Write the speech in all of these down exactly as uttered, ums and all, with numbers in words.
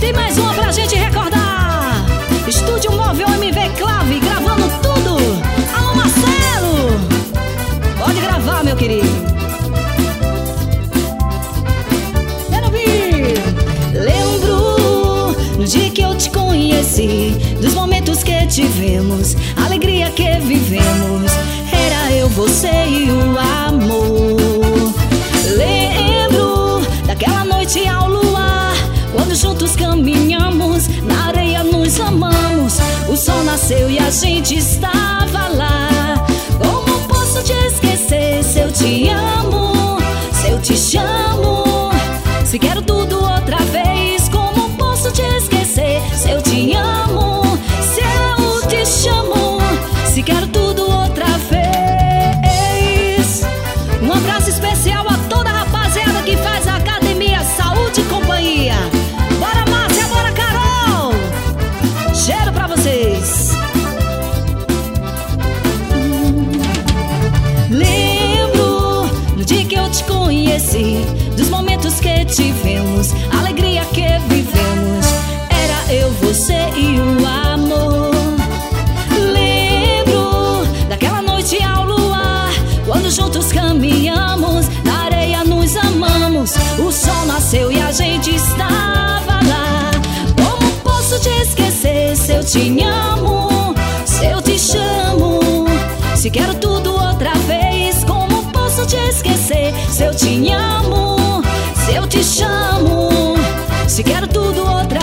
Tem mais uma pra gente recordar. Estúdio Móvel M V Clave, gravando tudo. Alô, Marcelo, pode gravar, meu querido. Quero ouvir. Lembro no dia que eu te conheci, dos momentos que tivemos, a alegria que vivemos. Era eu, você e o amor. Lembro daquela noite ao luar, quando juntos caminhamos, na areia nos amamos. O sol nasceu e a gente estava lá. Como posso te esquecer se eu te amo, se eu te chamo, se quero tudo outra vez? Como posso te esquecer se eu te amo, se eu te chamo, se quero tudo outra vez? Um abraço especial a toda a rapaziada que faz a academia Saúde e Companhia. Bora, Márcia, bora, Carol. Cheiro pra vocês. Lembro no dia que eu te conheci, dos momentos que tivemos, a alegria que vivemos. Era eu, você e o amor. Lembro daquela noite ao luar, quando juntos caminhamos, na areia nos amamos. O sol nasceu e a gente estava lá. Como posso te esquecer se eu te amo, se eu te chamo, se quero tudo outra vez? Como posso te esquecer se eu te amo, se eu te chamo, se quero tudo outra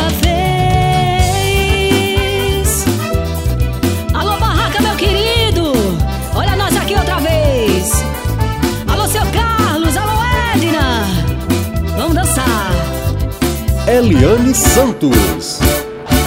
vez? Alô, Barraca, meu querido, olha nós aqui outra vez. Alô, seu Carlos, alô, Edna, vamos dançar. Eliane Santos.